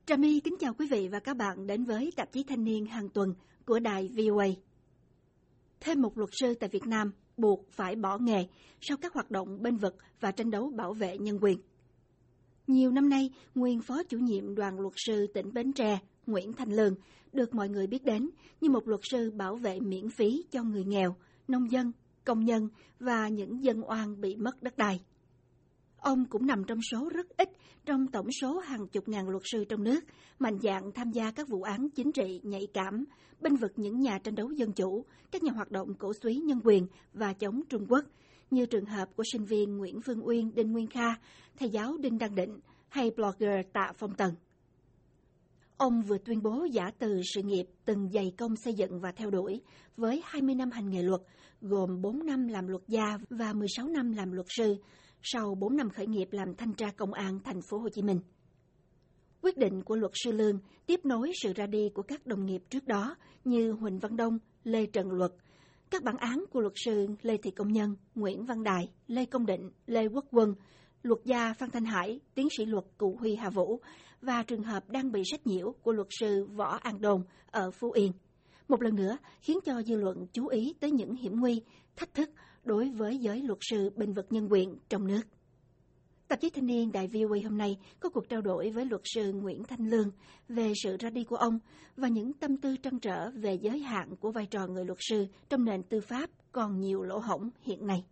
Trà My kính chào quý vị và các bạn đến với tạp chí Thanh niên hàng tuần của đài VOA. Thêm một luật sư tại Việt Nam buộc phải bỏ nghề sau các hoạt động bênh vực và tranh đấu bảo vệ nhân quyền. Nhiều năm nay, nguyên phó chủ nhiệm đoàn luật sư tỉnh Bến Tre, Nguyễn Thanh Lương, được mọi người biết đến như một luật sư bảo vệ miễn phí cho người nghèo, nông dân, công nhân và những dân oan bị mất đất đai. Ông cũng nằm trong số rất ít trong tổng số hàng chục ngàn luật sư trong nước mạnh dạn tham gia các vụ án chính trị nhạy cảm, bênh vực những nhà tranh đấu dân chủ, các nhà hoạt động cổ súy nhân quyền và chống Trung Quốc, như trường hợp của sinh viên Nguyễn Phương Uyên, Đinh Nguyên Kha, thầy giáo Đinh Đăng Định hay blogger Tạ Phong Tần. Ông vừa tuyên bố giã từ sự nghiệp từng dày công xây dựng và theo đuổi với 20 năm hành nghề luật, gồm 4 năm làm luật gia và 16 năm làm luật sư, sau 4 năm khởi nghiệp làm thanh tra công an thành phố Hồ Chí Minh. Quyết định của luật sư Lương tiếp nối sự ra đi của các đồng nghiệp trước đó như Huỳnh Văn Đông, Lê Trần Luật, các bản án của luật sư Lê Thị Công Nhân, Nguyễn Văn Đài, Lê Công Định, Lê Quốc Quân, luật gia Phan Thanh Hải, tiến sĩ luật Cụ Huy Hà Vũ và trường hợp đang bị sách nhiễu của luật sư Võ An Đôn ở Phú Yên. Một lần nữa khiến cho dư luận chú ý tới những hiểm nguy, thách thức đối với giới luật sư bênh vực nhân quyền trong nước. Tạp chí Thanh niên Đài VOA hôm nay có cuộc trao đổi với luật sư Nguyễn Thanh Lương về sự ra đi của ông và những tâm tư trăn trở về giới hạn của vai trò người luật sư trong nền tư pháp còn nhiều lỗ hổng hiện nay.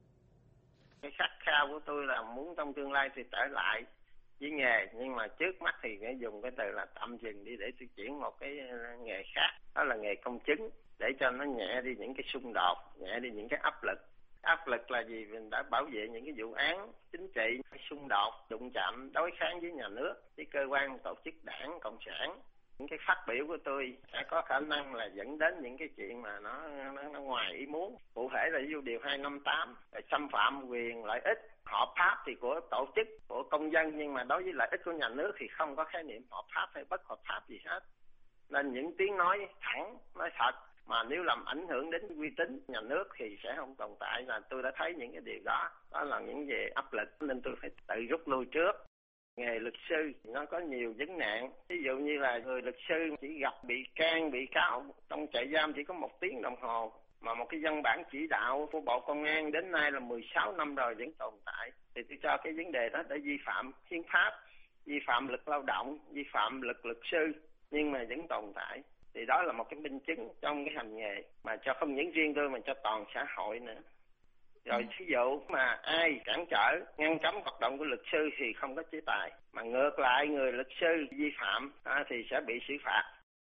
Cái khát khao của tôi là muốn trong tương lai thì trở lại với nghề, nhưng mà trước mắt thì phải dùng cái từ là tạm dừng đi để tôi chuyển một cái nghề khác, đó là nghề công chứng, để cho nó nhẹ đi những cái xung đột, nhẹ đi những cái áp lực. Áp lực là gì? Mình đã bảo vệ những cái vụ án chính trị, xung đột, đụng chạm, đối kháng với nhà nước, với cơ quan tổ chức đảng, cộng sản. Những cái phát biểu của tôi sẽ có khả năng là dẫn đến những cái chuyện mà nó ngoài ý muốn. Cụ thể là ví dụ điều 258 là xâm phạm quyền lợi ích hợp pháp thì của tổ chức, của công dân, nhưng mà đối với lợi ích của nhà nước thì không có khái niệm hợp pháp hay bất hợp pháp gì hết. Nên những tiếng nói thẳng, nói thật mà nếu làm ảnh hưởng đến uy tín nhà nước thì sẽ không tồn tại. Là tôi đã thấy những cái điều đó là những về áp lực nên tôi phải tự rút lui trước. Nghề luật sư nó có nhiều vấn nạn, ví dụ như là người luật sư chỉ gặp bị can, bị cáo trong trại giam chỉ có 1 tiếng đồng hồ, mà một cái văn bản chỉ đạo của Bộ Công an đến nay là 16 năm rồi vẫn tồn tại. Thì tôi cho cái vấn đề đó đã vi phạm hiến pháp, vi phạm luật lao động, vi phạm luật sư, nhưng mà vẫn tồn tại. Thì đó là một cái minh chứng trong cái hành nghề mà cho không những riêng tôi mà cho toàn xã hội nữa. Rồi thí dụ mà ai cản trở, ngăn cấm hoạt động của luật sư thì không có chế tài, mà ngược lại người luật sư vi phạm thì sẽ bị xử phạt.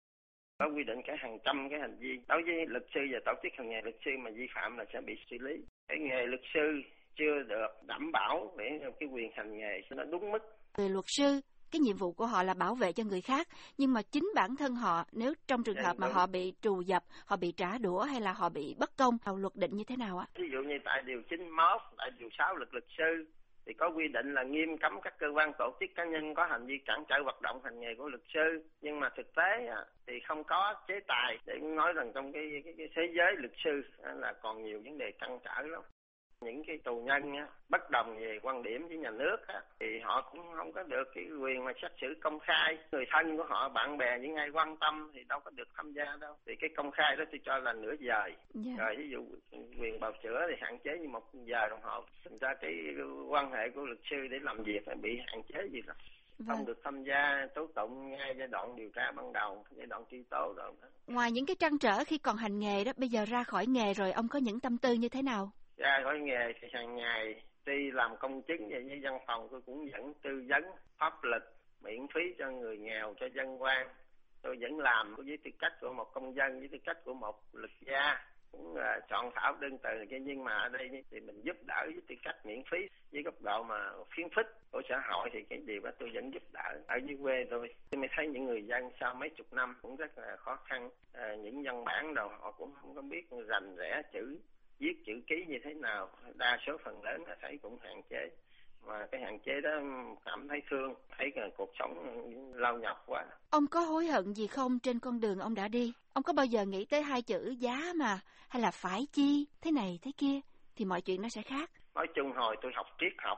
Có quy định cả hàng trăm cái hành vi đối với luật sư và tổ chức hành nghề luật sư mà vi phạm là sẽ bị xử lý. Cái nghề luật sư chưa được đảm bảo để cái quyền hành nghề nó đúng mức. Người luật sư, cái nhiệm vụ của họ là bảo vệ cho người khác, nhưng mà chính bản thân họ, nếu trong trường hợp mà họ bị trù dập, họ bị trả đũa hay là họ bị bất công, luật định như thế nào ạ? Ví dụ như tại điều 91, tại điều 6 luật luật sư thì có quy định là nghiêm cấm các cơ quan tổ chức cá nhân có hành vi cản trở hoạt động hành nghề của luật sư, nhưng mà thực tế thì không có chế tài. Để nói rằng trong cái thế giới luật sư là còn nhiều vấn đề trăn trở lắm. Những cái tù nhân bất đồng về quan điểm với nhà nước thì họ cũng không có được cái quyền mà xét xử công khai. Người thân của họ, bạn bè, những ai quan tâm thì đâu có được tham gia đâu. Thì cái công khai đó tôi cho là nửa giờ. Rồi ví dụ quyền bào chữa thì hạn chế như 1 giờ đồng hồ. Thành ra cái quan hệ của luật sư để làm việc phải bị hạn chế gì đó. Không được tham gia tố tụng ngay giai đoạn điều tra ban đầu, giai đoạn truy tố rồi đó. Ngoài những cái trăn trở khi còn hành nghề đó, bây giờ ra khỏi nghề rồi, ông có những tâm tư như thế nào? Ra khỏi nghề thì hàng ngày tuy làm công chứng vậy với văn phòng tôi cũng vẫn tư vấn pháp luật miễn phí cho người nghèo, cho dân oan. Tôi vẫn làm với tư cách của một công dân, với tư cách của một luật gia, cũng soạn thảo đơn từ này, nhưng mà ở đây thì mình giúp đỡ với tư cách miễn phí, với góc độ mà khuyến khích của xã hội thì cái điều đó tôi vẫn giúp đỡ. Ở dưới quê tôi mới thấy những người dân sau mấy chục năm cũng rất là khó khăn, những văn bản đâu họ cũng không có biết rành rẽ chữ, viết chữ ký như thế nào, đa số phần lớn là thấy cũng hạn chế. Mà cái hạn chế đó cảm thấy thương, thấy cuộc sống lao nhọc quá. Ông có hối hận gì không trên con đường ông đã đi? Ông có bao giờ nghĩ tới 2 chữ giá mà, hay là phải chi, thế này thế kia, thì mọi chuyện nó sẽ khác? Nói chung hồi tôi học triết học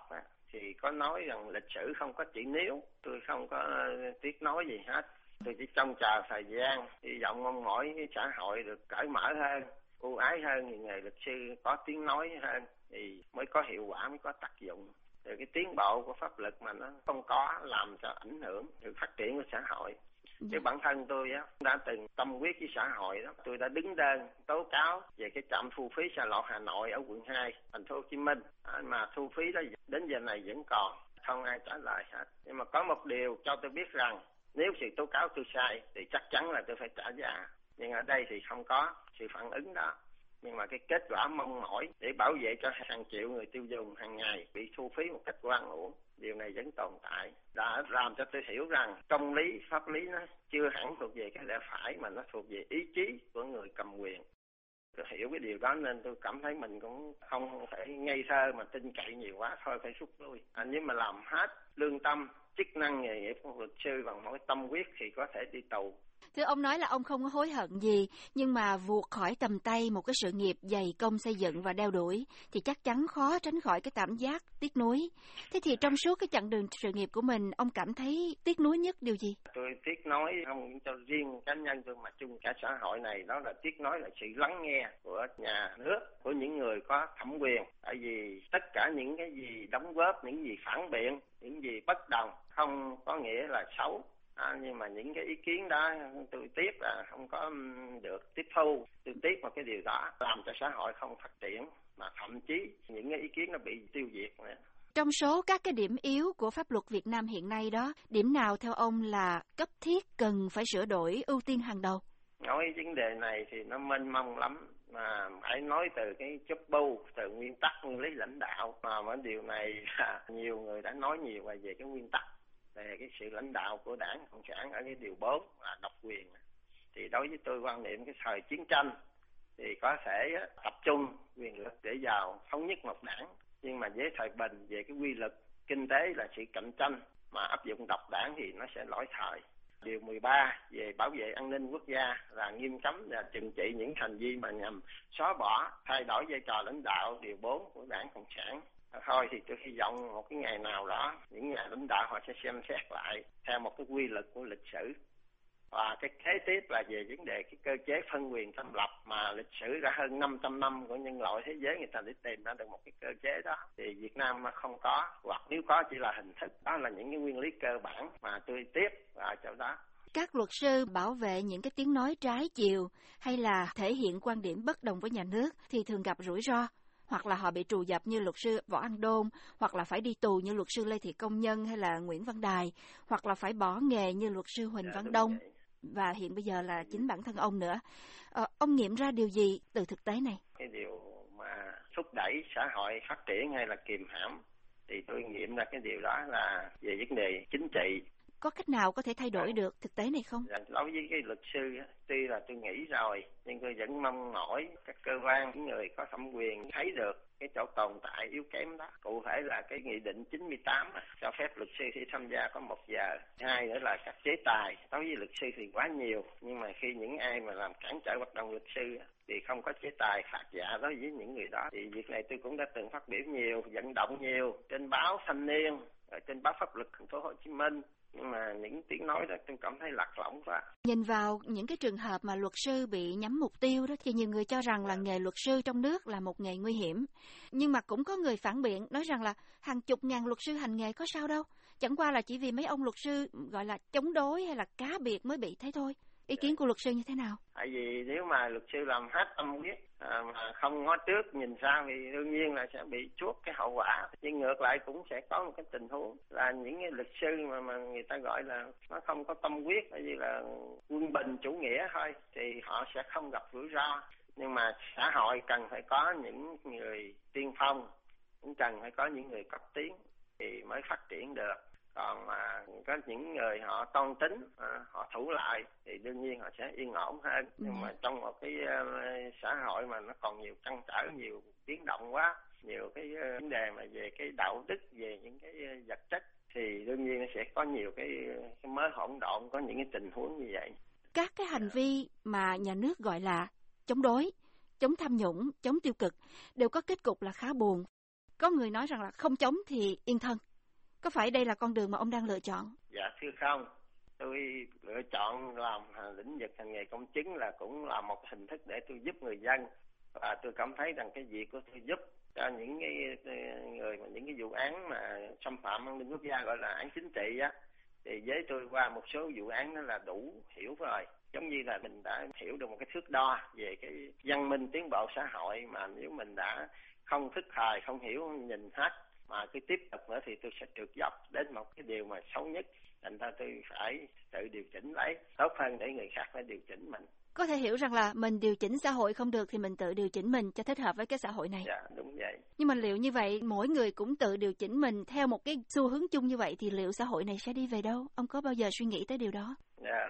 thì có nói rằng lịch sử không có chữ nếu, tôi không có tiếc nói gì hết. Tôi chỉ trông chờ thời gian, hy vọng mong mỏi cái xã hội được cởi mở hơn, ưu ái hơn, thì nghề luật sư có tiếng nói hơn thì mới có hiệu quả, mới có tác dụng. Rồi cái tiến bộ của pháp luật mà nó không có làm cho ảnh hưởng sự phát triển của xã hội. Chứ bản thân tôi á đã từng tâm huyết với xã hội đó, tôi đã đứng đơn tố cáo về cái trạm thu phí xa lộ Hà Nội ở quận 2, thành phố Hồ Chí Minh, mà thu phí đó đến giờ này vẫn còn, không ai trả lời hết. Nhưng mà có một điều cho tôi biết rằng nếu sự tố cáo tôi sai thì chắc chắn là tôi phải trả giá. Nhưng ở đây thì không có sự phản ứng đó. Nhưng mà cái kết quả mong mỏi để bảo vệ cho hàng triệu người tiêu dùng hàng ngày bị thu phí một cách oan uổng, điều này vẫn tồn tại, đã làm cho tôi hiểu rằng công lý, pháp lý nó chưa hẳn thuộc về cái lẽ phải, mà nó thuộc về ý chí của người cầm quyền. Tôi hiểu cái điều đó nên tôi cảm thấy mình cũng không phải ngây thơ mà tin cậy nhiều quá, thôi phải rút lui. Nếu mà làm hết lương tâm, chức năng nghề nghiệp của luật sư bằng mỗi tâm huyết thì có thể đi tù. Thưa ông nói là ông không có hối hận gì, nhưng mà vụt khỏi tầm tay một cái sự nghiệp dày công xây dựng và đeo đuổi thì chắc chắn khó tránh khỏi cái cảm giác tiếc nuối. Thế thì trong suốt cái chặng đường sự nghiệp của mình, ông cảm thấy tiếc nuối nhất điều gì? Tôi tiếc nói không cho riêng cá nhân tôi mà chung cả xã hội này, đó là tiếc nói là sự lắng nghe của nhà nước, của những người có thẩm quyền. Tại vì tất cả những cái gì đóng góp, những gì phản biện, những gì bất đồng không có nghĩa là xấu. Nhưng mà những cái ý kiến đó tôi tiếc là không có được tiếp thu. Tôi tiếc một cái điều đó làm cho xã hội không phát triển, mà thậm chí những cái ý kiến nó bị tiêu diệt nữa. Trong số các cái điểm yếu của pháp luật Việt Nam hiện nay đó, điểm nào theo ông là cấp thiết cần phải sửa đổi, ưu tiên hàng đầu? Nói vấn đề này thì nó mênh mông lắm, mà phải nói từ cái chấp bu, từ nguyên tắc, nguyên lý lãnh đạo. Mà điều này là nhiều người đã nói nhiều về cái nguyên tắc, về cái sự lãnh đạo của Đảng Cộng sản ở cái điều 4 là độc quyền. Thì đối với tôi quan niệm cái thời chiến tranh thì có thể tập trung quyền lực để vào thống nhất một đảng, nhưng mà với thời bình về cái quy lực kinh tế là sự cạnh tranh mà áp dụng độc đảng thì nó sẽ lỗi thời. Điều 13 về bảo vệ an ninh quốc gia là nghiêm cấm và trừng trị những hành vi mà nhằm xóa bỏ, thay đổi vai trò lãnh đạo, điều 4 của Đảng Cộng sản. Thôi thì tôi hy vọng một cái ngày nào đó những nhà lãnh đạo họ sẽ xem xét lại theo một cái quy luật của lịch sử. Và cái kế tiếp là về vấn đề cái cơ chế phân quyền thành lập mà lịch sử đã hơn 500 năm của nhân loại thế giới người ta để tìm ra được một cái cơ chế đó. Thì Việt Nam không có, hoặc nếu có chỉ là hình thức. Đó là những cái nguyên lý cơ bản mà tôi tiếp vào chỗ đó. Các luật sư bảo vệ những cái tiếng nói trái chiều hay là thể hiện quan điểm bất đồng với nhà nước thì thường gặp rủi ro. Hoặc là họ bị trù dập như luật sư Võ An Đôn, hoặc là phải đi tù như luật sư Lê Thị Công Nhân hay là Nguyễn Văn Đài, hoặc là phải bỏ nghề như luật sư Huỳnh Văn Đông. Và hiện bây giờ là chính bản thân ông nữa. Ông nghiệm ra điều gì từ thực tế này? Cái điều mà thúc đẩy xã hội phát triển hay là kìm hãm thì tôi nghiệm ra cái điều đó là về vấn đề chính trị. Có cách nào có thể thay đổi được thực tế này không? Đối với cái luật sư, tuy là tôi nghĩ rồi, nhưng tôi vẫn mong mỏi các cơ quan, những người có thẩm quyền thấy được cái chỗ tồn tại yếu kém đó. Cụ thể là cái nghị định 98 cho phép luật sư khi tham gia có 1 giờ. Hai nữa là các chế tài. Đối với luật sư thì quá nhiều, nhưng mà khi những ai mà làm cản trở hoạt động luật sư thì không có chế tài phạt dạ đối với những người đó. Thì việc này tôi cũng đã từng phát biểu nhiều, vận động nhiều trên báo Thanh Niên, trên báo Pháp luật thành phố Hồ Chí Minh. Nhưng mà những tiếng nói đó tôi cảm thấy lạc lõng quá. Nhìn vào những cái trường hợp mà luật sư bị nhắm mục tiêu đó thì nhiều người cho rằng là nghề luật sư trong nước là một nghề nguy hiểm. Nhưng mà cũng có người phản biện nói rằng là hàng chục ngàn luật sư hành nghề có sao đâu. Chẳng qua là chỉ vì mấy ông luật sư gọi là chống đối hay là cá biệt mới bị thế thôi. Ý kiến của luật sư như thế nào? Tại vì nếu mà luật sư làm hết tâm huyết mà không ngó trước nhìn sau thì đương nhiên là sẽ bị chuốc cái hậu quả. Nhưng ngược lại cũng sẽ có một cái tình huống là những cái luật sư mà người ta gọi là nó không có tâm huyết, bởi vì là quân bình chủ nghĩa thôi, thì họ sẽ không gặp rủi ro. Nhưng mà xã hội cần phải có những người tiên phong, cũng cần phải có những người cấp tiến thì mới phát triển được. Còn mà có những người họ toan tính, họ thủ lại thì đương nhiên họ sẽ yên ổn hơn. Nhưng mà trong một cái xã hội mà nó còn nhiều trăn trở, nhiều biến động quá, nhiều cái vấn đề mà về cái đạo đức, về những cái vật chất thì đương nhiên nó sẽ có nhiều cái mớ hỗn độn, có những cái tình huống như vậy. Các cái hành vi mà nhà nước gọi là chống đối, chống tham nhũng, chống tiêu cực đều có kết cục là khá buồn. Có người nói rằng là không chống thì yên thân. Có phải đây là con đường mà ông đang lựa chọn? Dạ thưa không, tôi lựa chọn làm lĩnh vực hành nghề công chứng là cũng là một hình thức để tôi giúp người dân, và tôi cảm thấy rằng cái việc của tôi giúp cho những cái người mà những cái vụ án mà xâm phạm an ninh quốc gia gọi là án chính trị á, thì với tôi qua một số vụ án đó là đủ hiểu rồi. Giống như là mình đã hiểu được một cái thước đo về cái văn minh tiến bộ xã hội, mà nếu mình đã không thức thời, không hiểu, nhìn hết mà cứ tiếp tục nữa thì tôi sẽ trượt dốc đến một cái điều mà xấu nhất. Thành ra tôi phải tự điều chỉnh lấy, tốt hơn để người khác phải điều chỉnh mình. Có thể hiểu rằng là mình điều chỉnh xã hội không được thì mình tự điều chỉnh mình cho thích hợp với cái xã hội này. Dạ, đúng vậy. Nhưng mà liệu như vậy mỗi người cũng tự điều chỉnh mình theo một cái xu hướng chung như vậy thì liệu xã hội này sẽ đi về đâu? Ông có bao giờ suy nghĩ tới điều đó? Dạ,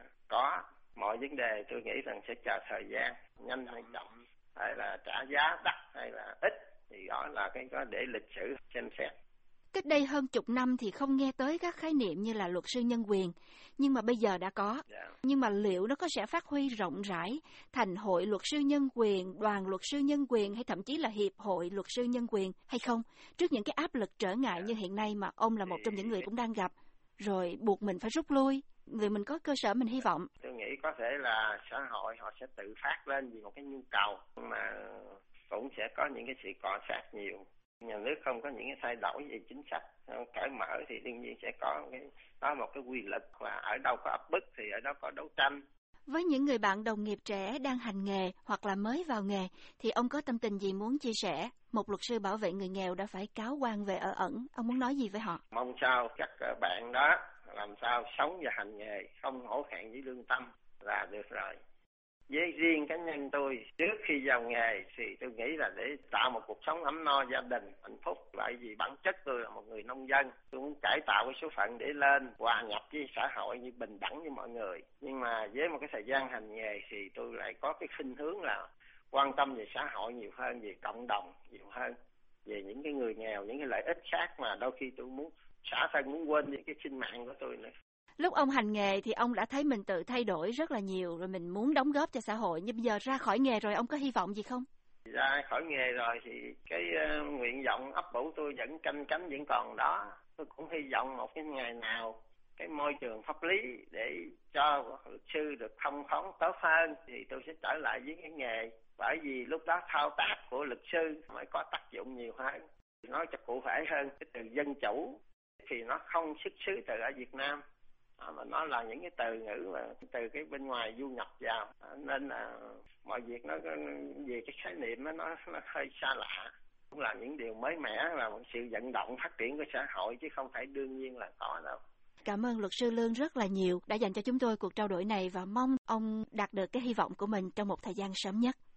có. Mọi vấn đề tôi nghĩ rằng sẽ chờ thời gian, nhanh hay chậm, hay là trả giá đắt hay là ít, thì đó là cái có để lịch sử xem xét. Cách đây hơn chục năm thì không nghe tới các khái niệm như là luật sư nhân quyền, nhưng mà bây giờ đã có. Nhưng mà liệu nó có sẽ phát huy rộng rãi thành hội luật sư nhân quyền, đoàn luật sư nhân quyền hay thậm chí là hiệp hội luật sư nhân quyền hay không? Trước những cái áp lực trở ngại như hiện nay mà ông là một trong những người cũng đang gặp, rồi buộc mình phải rút lui, vì mình có cơ sở mình hy vọng. Tôi nghĩ có thể là xã hội họ sẽ tự phát lên vì một cái nhu cầu, mà cũng sẽ có những cái sự cọ sát nhiều. Nhà nước không có những cái thay đổi về chính sách cởi mở thì đương nhiên sẽ có một cái quy luật, và ở đâu có áp bức thì ở đó có đấu tranh. Với những người bạn đồng nghiệp trẻ đang hành nghề hoặc là mới vào nghề thì ông có tâm tình gì muốn chia sẻ? Một luật sư bảo vệ người nghèo đã phải cáo quan về ở ẩn, ông muốn nói gì với họ? Mong sao các bạn đó làm sao sống và hành nghề không hổ thẹn với lương tâm là được rồi. Với riêng cá nhân tôi, trước khi vào nghề thì tôi nghĩ là để tạo một cuộc sống ấm no, gia đình hạnh phúc. Tại vì bản chất tôi là một người nông dân, tôi muốn cải tạo cái số phận để lên hòa nhập với xã hội như bình đẳng với mọi người. Nhưng mà với một cái thời gian hành nghề thì tôi lại có cái khuynh hướng là quan tâm về xã hội nhiều hơn, về cộng đồng nhiều hơn, về những cái người nghèo, những cái lợi ích khác mà đôi khi tôi muốn xả thân, muốn quên những cái sinh mạng của tôi nữa. Lúc ông hành nghề thì ông đã thấy mình tự thay đổi rất là nhiều, rồi mình muốn đóng góp cho xã hội. Nhưng bây giờ ra khỏi nghề rồi, ông có hy vọng gì không? Ra khỏi nghề rồi thì cái nguyện vọng ấp ủ tôi vẫn canh cánh vẫn còn đó. Tôi cũng hy vọng một cái ngày nào cái môi trường pháp lý để cho luật sư được thông thoáng tốt hơn thì tôi sẽ trở lại với cái nghề. Bởi vì lúc đó thao tác của luật sư mới có tác dụng nhiều hơn. Nói cho cụ thể hơn, cái từ dân chủ thì nó không xuất xứ từ ở Việt Nam, mà nó là những cái từ ngữ mà từ cái bên ngoài du nhập vào, nên là mọi việc nó về cái khái niệm nó hơi xa lạ. Cũng là những điều mới mẻ, là một sự vận động phát triển của xã hội chứ không phải đương nhiên là có đâu. Cảm ơn luật sư Lương rất là nhiều đã dành cho chúng tôi cuộc trao đổi này, và mong ông đạt được cái hy vọng của mình trong một thời gian sớm nhất.